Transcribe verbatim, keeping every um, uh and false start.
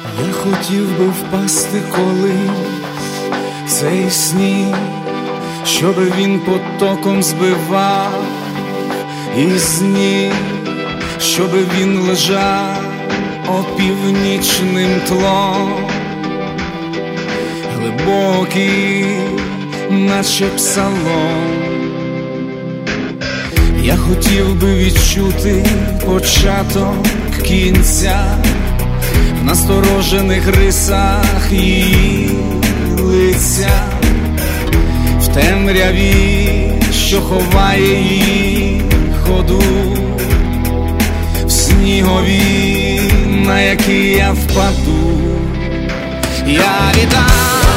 Я хотів би впасти колись в цей сніг, щоб він потоком збивав із ніг, щоб він лежав опівнічним тлом, глибокий, наче псалом. Я хотів би відчути початок кінця в насторожених рисах її лиця, в темряві, що ховає її ходу, в снігові, на який я впаду. Я віддам